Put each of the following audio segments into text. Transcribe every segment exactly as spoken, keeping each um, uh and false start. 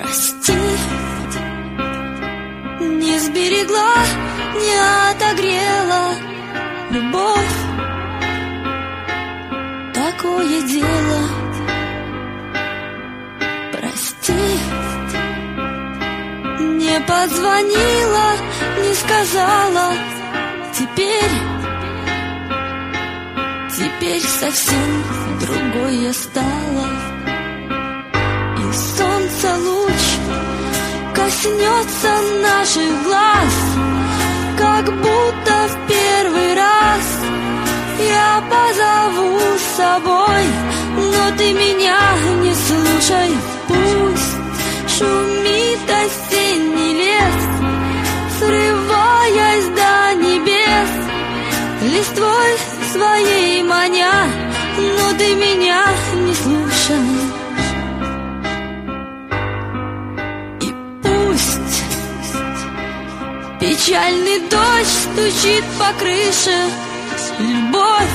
Прости, не сберегла, не отогрела любовь. Такое дело. Прости, не позвонила, не сказала. Теперь, теперь совсем другой я стала. И солнце луч коснется наших глаз, как будто в первый раз. Я позову с собой, но ты меня не слушай. Пусть шумит осенний лес, срываясь до небес, листвой своей маня, но ты меня не слушай. И пусть печальный дождь стучит по крыше, любовь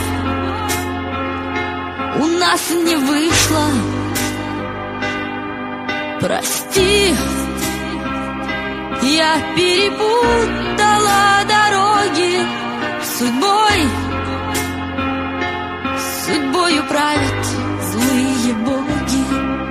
у нас не вышла. Прости, я перепутала дороги. Судьбой, судьбою правят злые боги.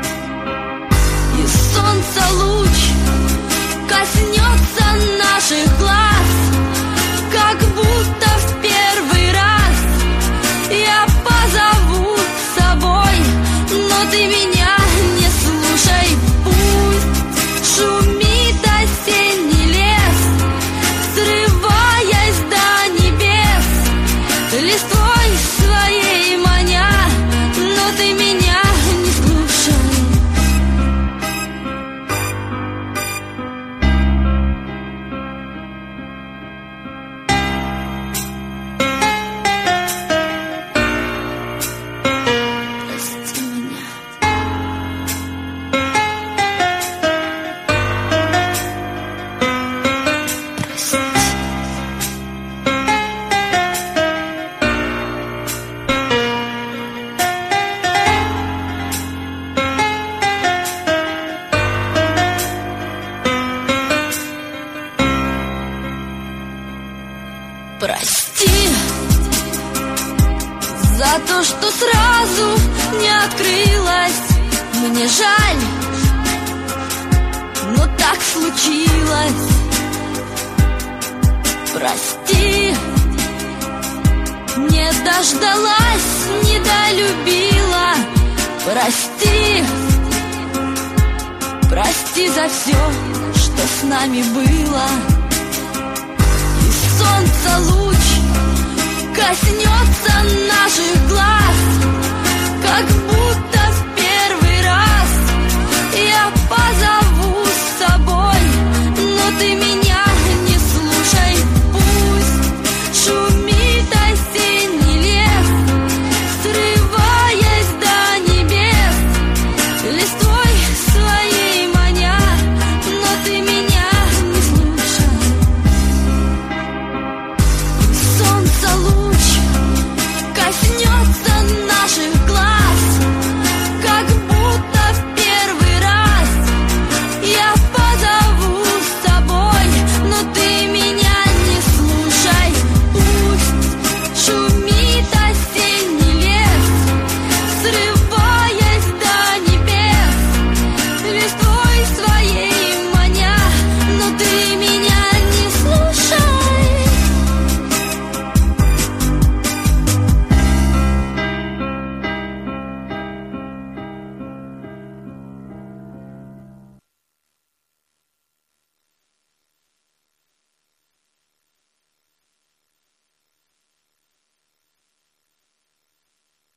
И солнце луч коснется наших глаз, как будто в первый раз. Я позову с собой, но ты меня не слушай. Пусть шумит осенний лес, срываясь до небес, листвой своей маня, но ты меня не слушай. Прости меня. Прости за то, что сразу не открылась. Мне жаль, но так случилось. Прости, не дождалась, не долюбила. Прости, прости за все, что с нами было. Солнце луч коснется наших глаз, как будто